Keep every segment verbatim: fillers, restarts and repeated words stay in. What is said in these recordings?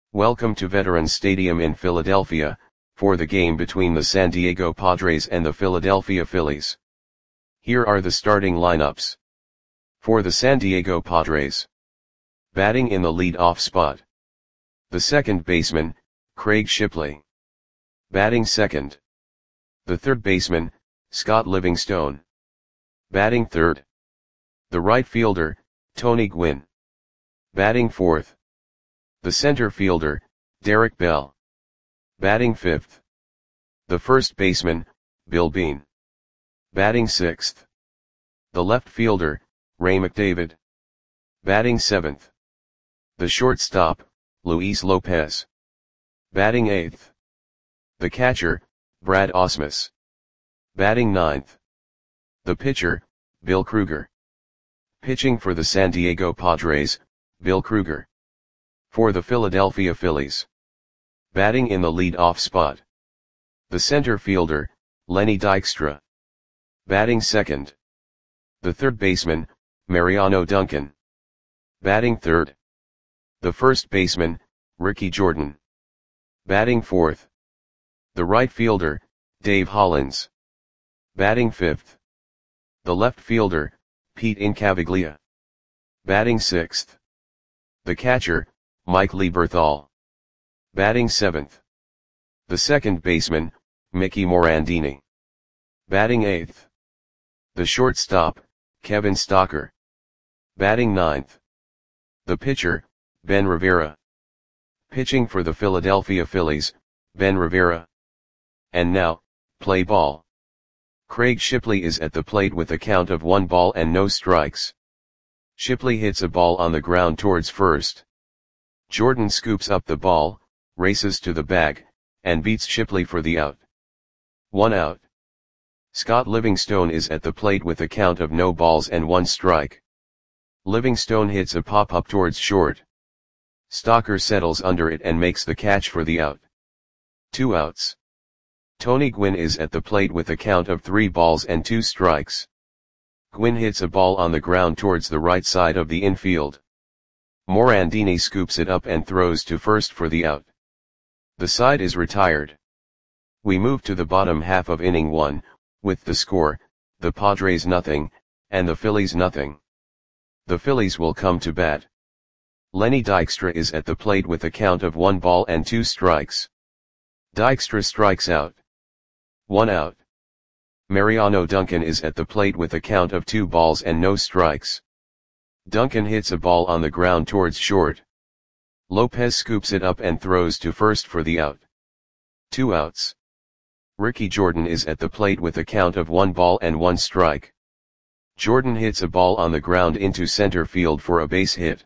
Welcome to Veterans Stadium in Philadelphia, for the game between the San Diego Padres and the Philadelphia Phillies. Here are the starting lineups. For the San Diego Padres. Batting in the lead-off spot. The second baseman, Craig Shipley. Batting second. The third baseman, Scott Livingstone. Batting third. The right fielder, Tony Gwynn. Batting fourth. The center fielder, Derek Bell. Batting fifth. The first baseman, Bill Beane. Batting sixth. The left fielder, Ray McDavid. Batting seventh. The shortstop, Luis Lopez. Batting eighth. The catcher, Brad Ausmus. Batting ninth. The pitcher, Bill Krueger. Pitching for the San Diego Padres, Bill Krueger. For the Philadelphia Phillies. Batting in the lead-off spot. The center fielder, Lenny Dykstra. Batting second. The third baseman, Mariano Duncan. Batting third. The first baseman, Ricky Jordan. Batting fourth. The right fielder, Dave Hollins. Batting fifth. The left fielder, Pete Incaviglia. Batting sixth. The catcher, Mike Lieberthal. Batting seventh. The second baseman, Mickey Morandini. Batting eighth. The shortstop, Kevin Stocker. Batting ninth. The pitcher, Ben Rivera. Pitching for the Philadelphia Phillies, Ben Rivera. And now, play ball. Craig Shipley is at the plate with a count of one ball and no strikes. Shipley hits a ball on the ground towards first. Jordan scoops up the ball, races to the bag, and beats Shipley for the out. One out. Scott Livingstone is at the plate with a count of no balls and one strike. Livingstone hits a pop-up towards short. Stocker settles under it and makes the catch for the out. Two outs. Tony Gwynn is at the plate with a count of three balls and two strikes. Gwynn hits a ball on the ground towards the right side of the infield. Morandini scoops it up and throws to first for the out. The side is retired. We move to the bottom half of inning one, with the score, the Padres nothing, and the Phillies nothing. The Phillies will come to bat. Lenny Dykstra is at the plate with a count of one ball and two strikes. Dykstra strikes out. One out. Mariano Duncan is at the plate with a count of two balls and no strikes. Duncan hits a ball on the ground towards short. Lopez scoops it up and throws to first for the out. Two outs. Ricky Jordan is at the plate with a count of one ball and one strike. Jordan hits a ball on the ground into center field for a base hit.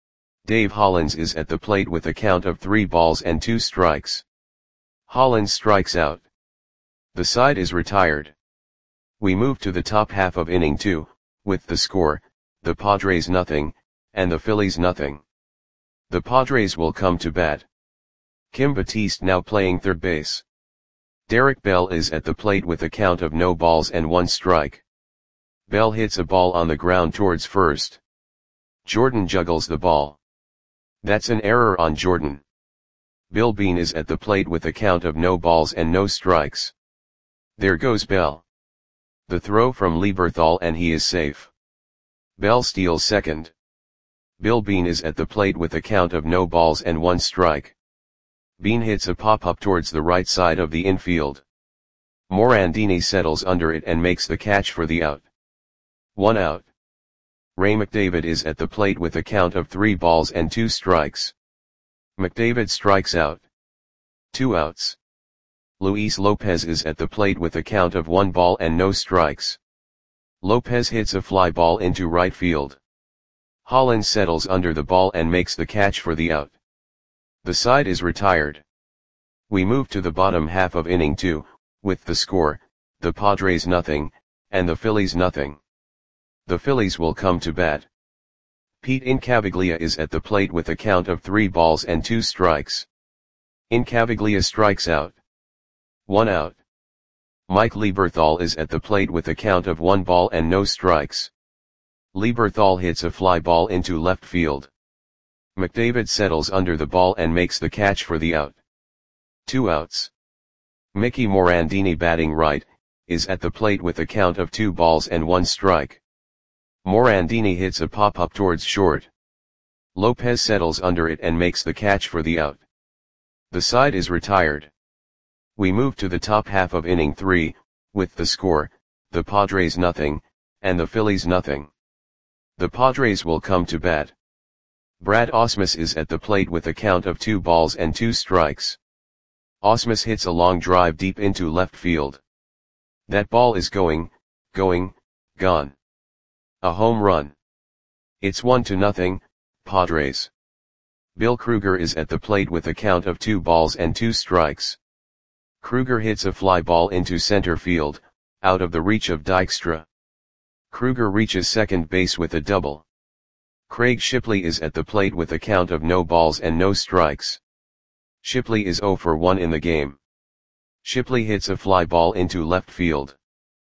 Dave Hollins is at the plate with a count of three balls and two strikes. Hollins strikes out. The side is retired. We move to the top half of inning two, with the score, the Padres nothing, and the Phillies nothing. The Padres will come to bat. Kim Batiste now playing third base. Derek Bell is at the plate with a count of no balls and one strike. Bell hits a ball on the ground towards first. Jordan juggles the ball. That's an error on Jordan. Bill Beane is at the plate with a count of no balls and no strikes. There goes Bell. The throw from Lieberthal and he is safe. Bell steals second. Bill Beane is at the plate with a count of no balls and one strike. Beane hits a pop-up towards the right side of the infield. Morandini settles under it and makes the catch for the out. One out. Ray McDavid is at the plate with a count of three balls and two strikes. McDavid strikes out. Two outs. Luis Lopez is at the plate with a count of one ball and no strikes. Lopez hits a fly ball into right field. Hollins settles under the ball and makes the catch for the out. The side is retired. We move to the bottom half of inning two, with the score, the Padres nothing, and the Phillies nothing. The Phillies will come to bat. Pete Incaviglia is at the plate with a count of three balls and two strikes. Incaviglia strikes out. One out. Mike Lieberthal is at the plate with a count of one ball and no strikes. Lieberthal hits a fly ball into left field. McDavid settles under the ball and makes the catch for the out. Two outs. Mickey Morandini, batting right, is at the plate with a count of two balls and one strike. Morandini hits a pop-up towards short. Lopez settles under it and makes the catch for the out. The side is retired. We move to the top half of inning three, with the score, the Padres nothing, and the Phillies nothing. The Padres will come to bat. Brad Ausmus is at the plate with a count of two balls and two strikes. Ausmus hits a long drive deep into left field. That ball is going, going, gone. A home run. It's one to nothing, Padres. Bill Krueger is at the plate with a count of two balls and two strikes. Krueger hits a fly ball into center field, out of the reach of Dykstra. Krueger reaches second base with a double. Craig Shipley is at the plate with a count of no balls and no strikes. Shipley is oh for one in the game. Shipley hits a fly ball into left field.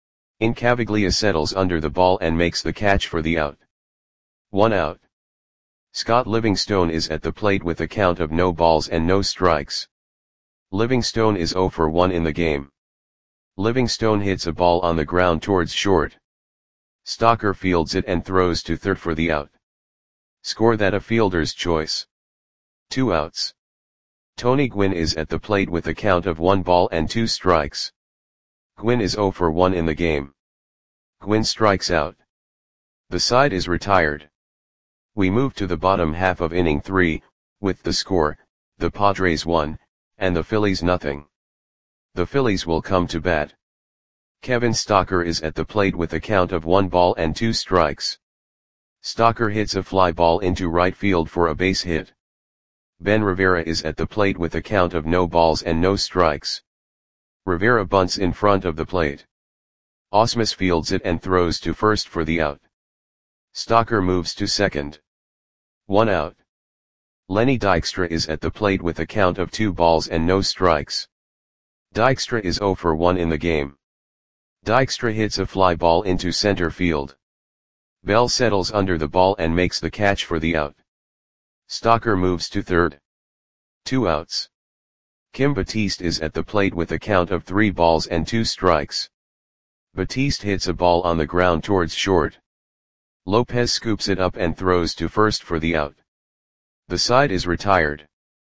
Incaviglia settles under the ball and makes the catch for the out. One out. Scott Livingstone is at the plate with a count of no balls and no strikes. Livingstone is oh for one in the game. Livingstone hits a ball on the ground towards short. Stocker fields it and throws to third for the out. Score that a fielder's choice. Two outs. Tony Gwynn is at the plate with a count of one ball and two strikes. Gwynn is oh for one in the game. Gwynn strikes out. The side is retired. We move to the bottom half of inning three, with the score, the Padres one, and the Phillies nothing. The Phillies will come to bat. Kevin Stocker is at the plate with a count of one ball and two strikes. Stocker hits a fly ball into right field for a base hit. Ben Rivera is at the plate with a count of no balls and no strikes. Rivera bunts in front of the plate. Ausmus fields it and throws to first for the out. Stocker moves to second. One out. Lenny Dykstra is at the plate with a count of two balls and no strikes. Dykstra is oh for one in the game. Dykstra hits a fly ball into center field. Bell settles under the ball and makes the catch for the out. Stocker moves to third. Two outs. Kim Batiste is at the plate with a count of three balls and two strikes. Batiste hits a ball on the ground towards short. Lopez scoops it up and throws to first for the out. The side is retired.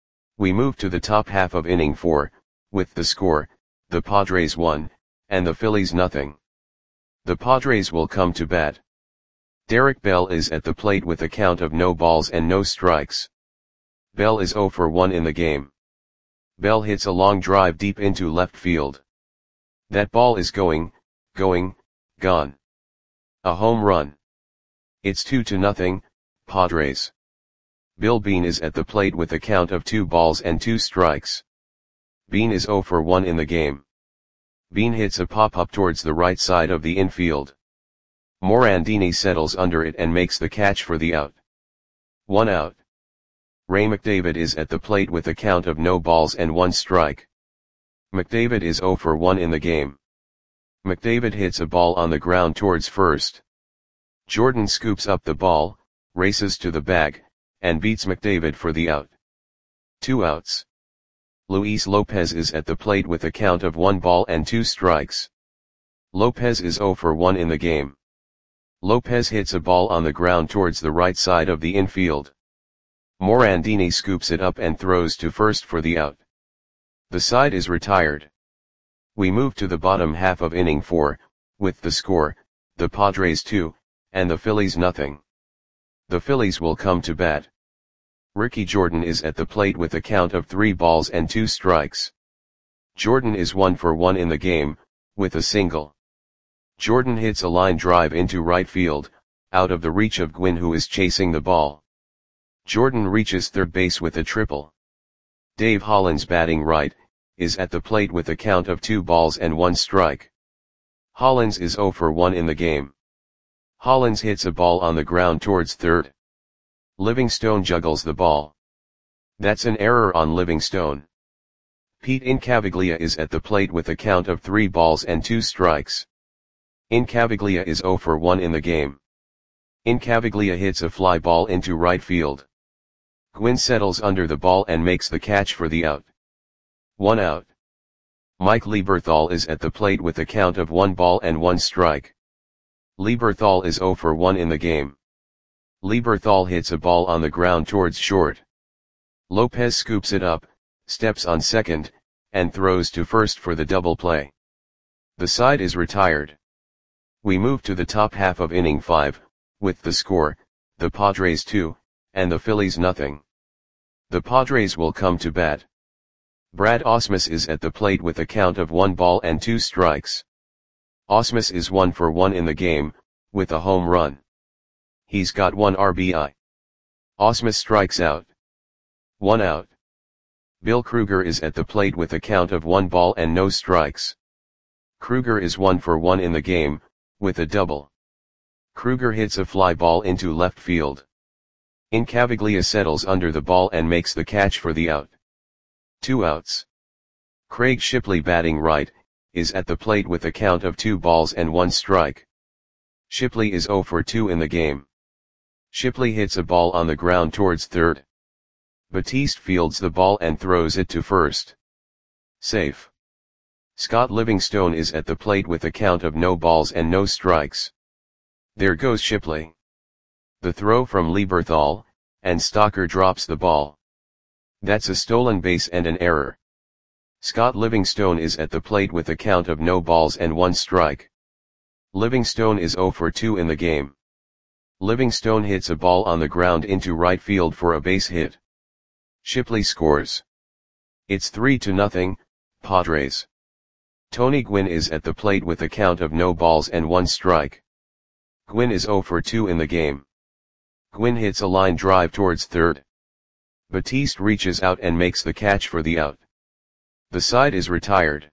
We move to the top half of inning four, with the score, the Padres one, and the Phillies nothing. The Padres will come to bat. Derek Bell is at the plate with a count of no balls and no strikes. Bell is oh for one in the game. Bell hits a long drive deep into left field. That ball is going, going, gone. A home run. It's two to nothing, Padres. Bill Bean is at the plate with a count of two balls and two strikes. Bean is oh for one in the game. Bean hits a pop-up towards the right side of the infield. Morandini settles under it and makes the catch for the out. One out. Ray McDavid is at the plate with a count of no balls and one strike. McDavid is oh for one in the game. McDavid hits a ball on the ground towards first. Jordan scoops up the ball, races to the bag, and beats McDavid for the out. Two outs. Luis Lopez is at the plate with a count of one ball and two strikes. Lopez is oh for one in the game. Lopez hits a ball on the ground towards the right side of the infield. Morandini scoops it up and throws to first for the out. The side is retired. We move to the bottom half of inning four, with the score, the Padres two, and the Phillies nothing. The Phillies will come to bat. Ricky Jordan is at the plate with a count of three balls and two strikes. Jordan is one for one in the game, with a single. Jordan hits a line drive into right field, out of the reach of Gwynn, who is chasing the ball. Jordan reaches third base with a triple. Dave Hollins, batting right, is at the plate with a count of two balls and one strike. Hollins is oh for one in the game. Hollins hits a ball on the ground towards third. Livingstone juggles the ball. That's an error on Livingstone. Pete Incaviglia is at the plate with a count of three balls and two strikes. Incaviglia is oh for one in the game. Incaviglia hits a fly ball into right field. Gwynn settles under the ball and makes the catch for the out. One out. Mike Lieberthal is at the plate with a count of one ball and one strike. Lieberthal is zero for one in the game. Lieberthal hits a ball on the ground towards short. Lopez scoops it up, steps on second, and throws to first for the double play. The side is retired. We move to the top half of inning five, with the score, the Padres two, and the Phillies nothing. The Padres will come to bat. Brad Ausmus is at the plate with a count of one ball and two strikes. Ausmus is one for one in the game, with a home run. He's got one R B I. Ausmus strikes out. One out. Bill Krueger is at the plate with a count of one ball and no strikes. Krueger is one for one in the game, with a double. Krueger hits a fly ball into left field. Incaviglia settles under the ball and makes the catch for the out. Two outs. Craig Shipley, batting right, is at the plate with a count of two balls and one strike. Shipley is zero for two in the game. Shipley hits a ball on the ground towards third. Batiste fields the ball and throws it to first. Safe. Scott Livingstone is at the plate with a count of no balls and no strikes. There goes Shipley. The throw from Lieberthal, and Stocker drops the ball. That's a stolen base and an error. Scott Livingstone is at the plate with a count of no balls and one strike. Livingstone is zero for two in the game. Livingstone hits a ball on the ground into right field for a base hit. Shipley scores. It's three to nothing, Padres. Tony Gwynn is at the plate with a count of no balls and one strike. Gwynn is zero for two in the game. Gwynn hits a line drive towards third. Batiste reaches out and makes the catch for the out. The side is retired.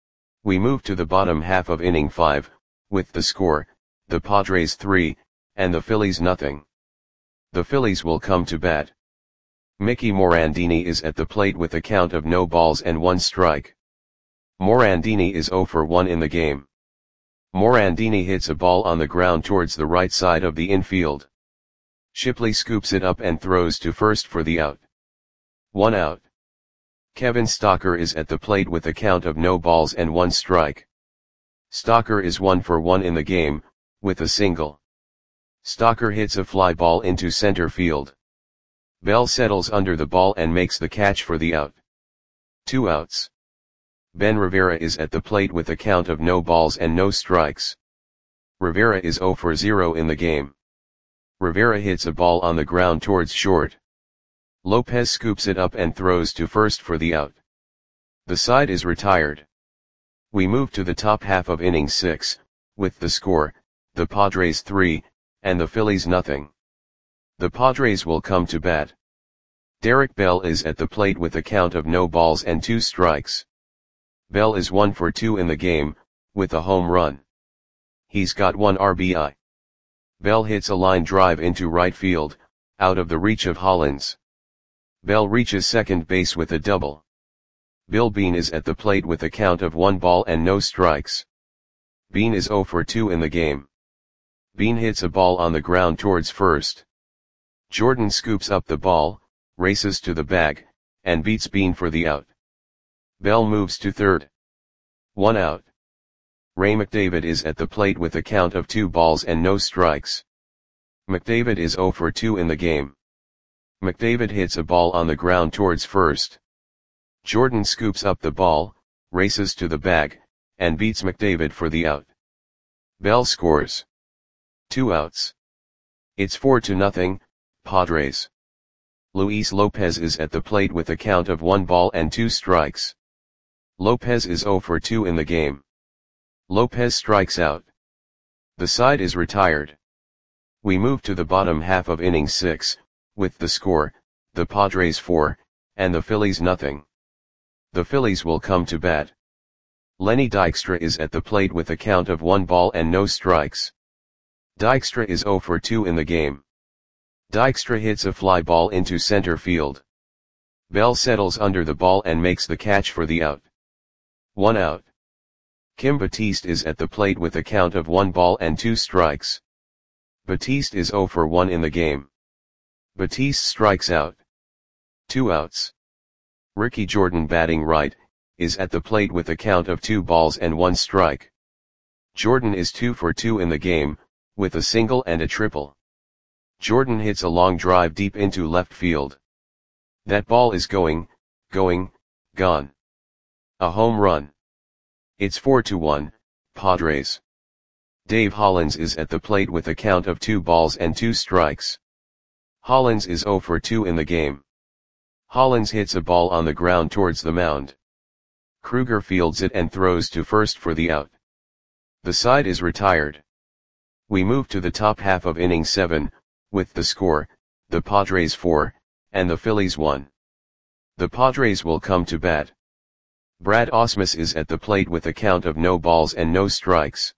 We move to the bottom half of inning five, with the score, the Padres three, and the Phillies nothing. The Phillies will come to bat. Mickey Morandini is at the plate with a count of no balls and one strike. Morandini is zero for one in the game. Morandini hits a ball on the ground towards the right side of the infield. Shipley scoops it up and throws to first for the out. One out. Kevin Stocker is at the plate with a count of no balls and one strike. Stocker is one for one in the game, with a single. Stocker hits a fly ball into center field. Bell settles under the ball and makes the catch for the out. Two outs. Ben Rivera is at the plate with a count of no balls and no strikes. Rivera is zero for zero in the game. Rivera hits a ball on the ground towards short. Lopez scoops it up and throws to first for the out. The side is retired. We move to the top half of inning six, with the score, the Padres three, and the Phillies nothing. The Padres will come to bat. Derek Bell is at the plate with a count of no balls and two strikes. Bell is one for two in the game, with a home run. He's got one R B I. Bell hits a line drive into right field, out of the reach of Hollins. Bell reaches second base with a double. Bill Bean is at the plate with a count of one ball and no strikes. Bean is zero for two in the game. Bean hits a ball on the ground towards first. Jordan scoops up the ball, races to the bag, and beats Bean for the out. Bell moves to third. One out. Ray McDavid is at the plate with a count of two balls and no strikes. McDavid is zero for two in the game. McDavid hits a ball on the ground towards first. Jordan scoops up the ball, races to the bag, and beats McDavid for the out. Bell scores. Two outs. It's four to nothing, Padres. Luis Lopez is at the plate with a count of one ball and two strikes. Lopez is zero for two in the game. Lopez strikes out. The side is retired. We move to the bottom half of inning six, with the score, the Padres four, and the Phillies nothing. The Phillies will come to bat. Lenny Dykstra is at the plate with a count of one ball and no strikes. Dykstra is zero for two in the game. Dykstra hits a fly ball into center field. Bell settles under the ball and makes the catch for the out. One out. Kim Batiste is at the plate with a count of one ball and two strikes. Batiste is zero for one in the game. Batiste strikes out. Two outs. Ricky Jordan batting right, is at the plate with a count of two balls and one strike. Jordan is two for two in the game, with a single and a triple. Jordan hits a long drive deep into left field. That ball is going, going, gone. A home run. It's four to one, Padres. Dave Hollins is at the plate with a count of two balls and two strikes. Hollins is zero for two in the game. Hollins hits a ball on the ground towards the mound. Kruger fields it and throws to first for the out. The side is retired. We move to the top half of inning seven, with the score, the Padres four, and the Phillies one. The Padres will come to bat. Brad Ausmus is at the plate with a count of no balls and no strikes.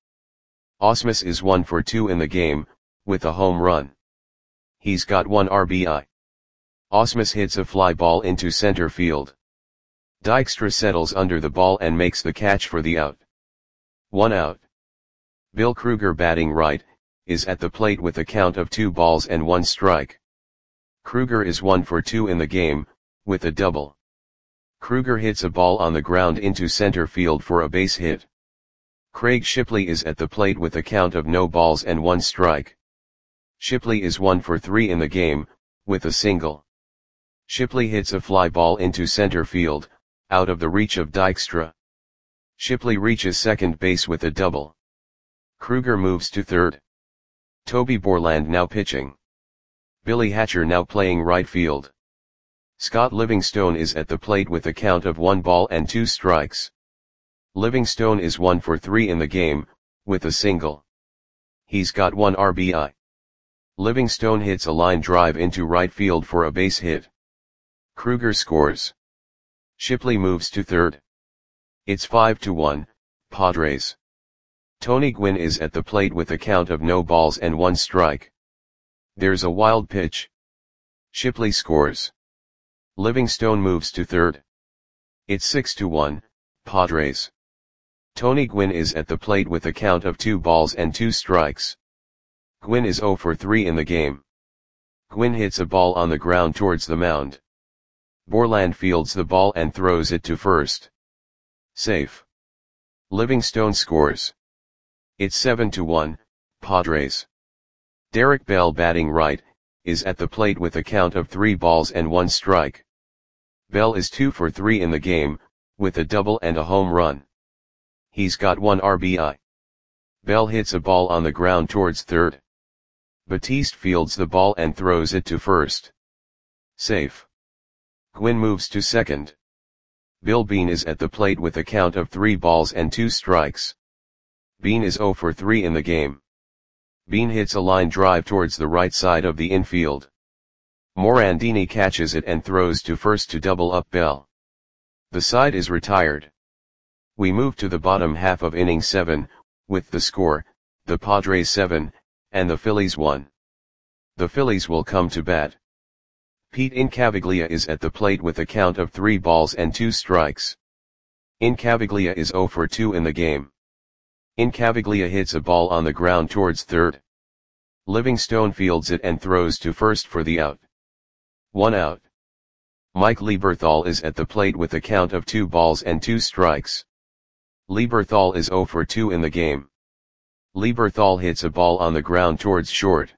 Ausmus is one for two in the game, with a home run. He's got one R B I. Ausmus hits a fly ball into center field. Dykstra settles under the ball and makes the catch for the out. One out. Bill Kruger batting right, is at the plate with a count of two balls and one strike. Kruger is one for two in the game, with a double. Kruger hits a ball on the ground into center field for a base hit. Craig Shipley is at the plate with a count of no balls and one strike. Shipley is one for three in the game, with a single. Shipley hits a fly ball into center field, out of the reach of Dykstra. Shipley reaches second base with a double. Kruger moves to third. Toby Borland now pitching. Billy Hatcher now playing right field. Scott Livingstone is at the plate with a count of one ball and two strikes. Livingstone is one for three in the game, with a single. He's got one R B I. Livingstone hits a line drive into right field for a base hit. Kruger scores. Shipley moves to third. It's five to one, Padres. Tony Gwynn is at the plate with a count of no balls and one strike. There's a wild pitch. Shipley scores. Livingstone moves to third. It's six to one, Padres. Tony Gwynn is at the plate with a count of two balls and two strikes. Gwynn is zero for three in the game. Gwynn hits a ball on the ground towards the mound. Borland fields the ball and throws it to first. Safe. Livingstone scores. It's seven to one, Padres. Derek Bell batting right, is at the plate with a count of three balls and one strike. Bell is two for three in the game, with a double and a home run. He's got one R B I. Bell hits a ball on the ground towards third. Batiste fields the ball and throws it to first. Safe. Gwynn moves to second. Bill Bean is at the plate with a count of three balls and two strikes. Bean is zero for three in the game. Bean hits a line drive towards the right side of the infield. Morandini catches it and throws to first to double up Bell. The side is retired. We move to the bottom half of inning seven, with the score, the Padres seven, and the Phillies one. The Phillies will come to bat. Pete Incaviglia is at the plate with a count of three balls and two strikes. Incaviglia is zero for two in the game. Incaviglia hits a ball on the ground towards third. Livingstone fields it and throws to first for the out. One out. Mike Lieberthal is at the plate with a count of two balls and two strikes. Lieberthal is zero for two in the game. Lieberthal hits a ball on the ground towards short.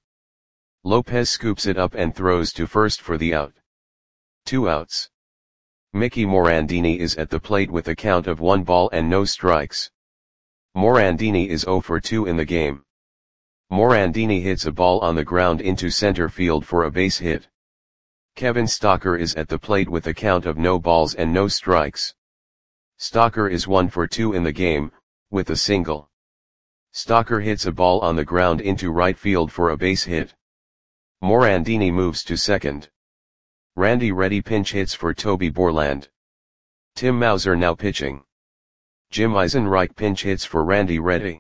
Lopez scoops it up and throws to first for the out. Two outs. Mickey Morandini is at the plate with a count of one ball and no strikes. Morandini is zero for two in the game. Morandini hits a ball on the ground into center field for a base hit. Kevin Stocker is at the plate with a count of no balls and no strikes. Stocker is one for two in the game, with a single. Stocker hits a ball on the ground into right field for a base hit. Morandini moves to second. Randy Reddy pinch hits for Toby Borland. Tim Mauser now pitching. Jim Eisenreich pinch hits for Randy Reddy.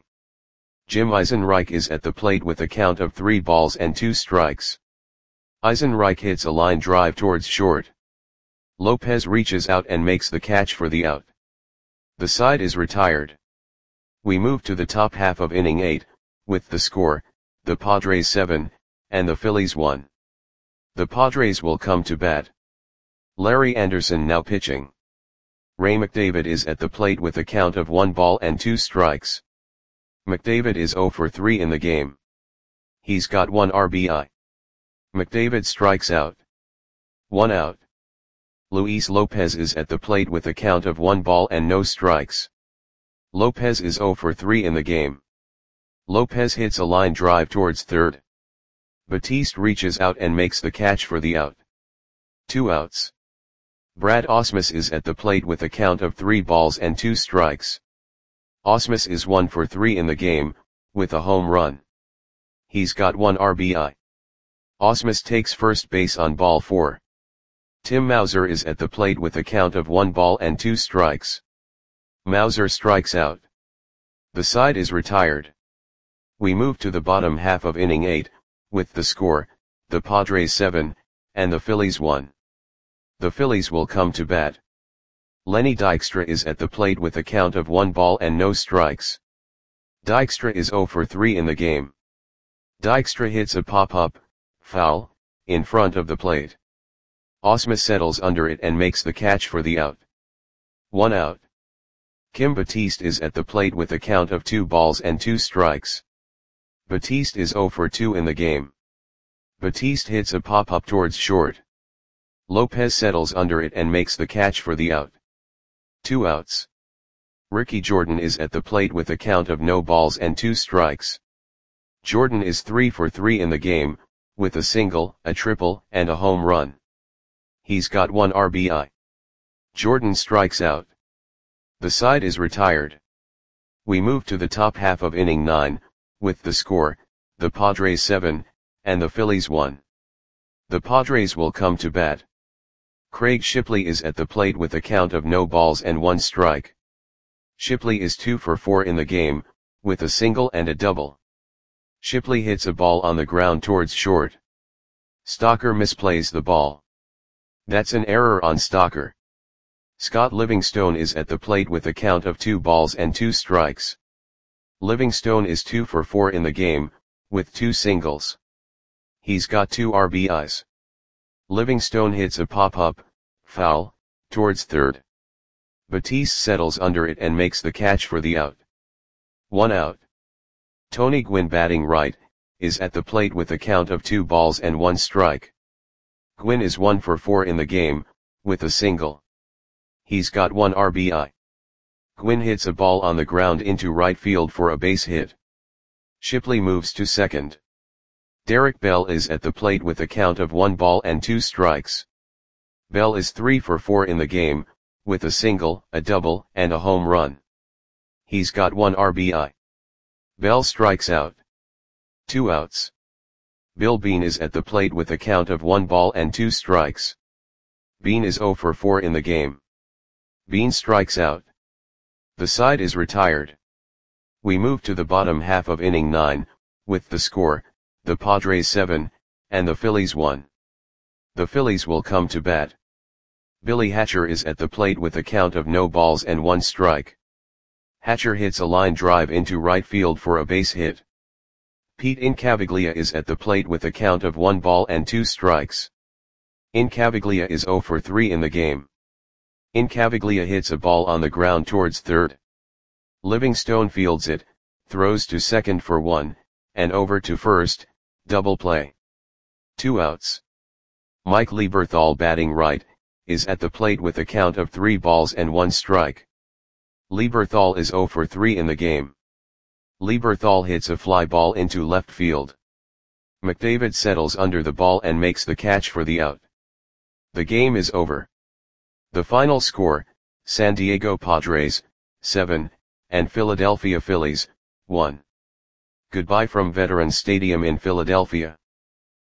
Jim Eisenreich is at the plate with a count of three balls and two strikes. Eisenreich hits a line drive towards short. Lopez reaches out and makes the catch for the out. The side is retired. We move to the top half of inning eight, with the score, the Padres seven, and the Phillies one. The Padres will come to bat. Larry Anderson now pitching. Ray McDavid is at the plate with a count of one ball and two strikes. McDavid is zero for three in the game. He's got one R B I. McDavid strikes out. One out. Luis Lopez is at the plate with a count of one ball and no strikes. Lopez is zero for three in the game. Lopez hits a line drive towards third. Batiste reaches out and makes the catch for the out. Two outs. Brad Ausmus is at the plate with a count of three balls and two strikes. Ausmus is one for three in the game, with a home run. He's got one R B I. Ausmus takes first base on ball four. Tim Mauser is at the plate with a count of one ball and two strikes. Mauser strikes out. The side is retired. We move to the bottom half of inning eight, with the score, the Padres seven, and the Phillies one. The Phillies will come to bat. Lenny Dykstra is at the plate with a count of one ball and no strikes. Dykstra is zero for three in the game. Dykstra hits a pop-up, foul, in front of the plate. Ausmus settles under it and makes the catch for the out. One out. Kim Batiste is at the plate with a count of two balls and two strikes. Batiste is zero for two in the game. Batiste hits a pop-up towards short. Lopez settles under it and makes the catch for the out. Two outs. Ricky Jordan is at the plate with a count of no balls and two strikes. Jordan is three for three in the game, with a single, a triple, and a home run. He's got one R B I. Jordan strikes out. The side is retired. We move to the top half of inning nine, with the score, the Padres seven, and the Phillies one. The Padres will come to bat. Craig Shipley is at the plate with a count of no balls and one strike. Shipley is two for four in the game, with a single and a double. Shipley hits a ball on the ground towards short. Stocker misplays the ball. That's an error on Stocker. Scott Livingstone is at the plate with a count of two balls and two strikes. Livingstone is two for four in the game, with two singles. He's got two R B Is. Livingstone hits a pop-up, foul, towards third. Batiste settles under it and makes the catch for the out. One out. Tony Gwynn batting right, is at the plate with a count of two balls and one strike. Gwynn is one for four in the game, with a single. He's got one R B I. Gwynn hits a ball on the ground into right field for a base hit. Shipley moves to second. Derek Bell is at the plate with a count of one ball and two strikes. Bell is three for four in the game, with a single, a double, and a home run. He's got one R B I. Bell strikes out. Two outs. Bill Bean is at the plate with a count of one ball and two strikes. Bean is zero for four in the game. Bean strikes out. The side is retired. We move to the bottom half of inning nine, with the score, the Padres seven, and the Phillies one. The Phillies will come to bat. Billy Hatcher is at the plate with a count of no balls and one strike. Hatcher hits a line drive into right field for a base hit. Pete Incaviglia is at the plate with a count of one ball and two strikes. Incaviglia is zero for three in the game. Incaviglia hits a ball on the ground towards third. Livingstone fields it, throws to second for one, and over to first, double play. Two outs. Mike Lieberthal batting right, is at the plate with a count of three balls and one strike. Lieberthal is zero for three in the game. Lieberthal hits a fly ball into left field. McDavid settles under the ball and makes the catch for the out. The game is over. The final score, San Diego Padres, seven, and Philadelphia Phillies, one. Goodbye from Veterans Stadium in Philadelphia.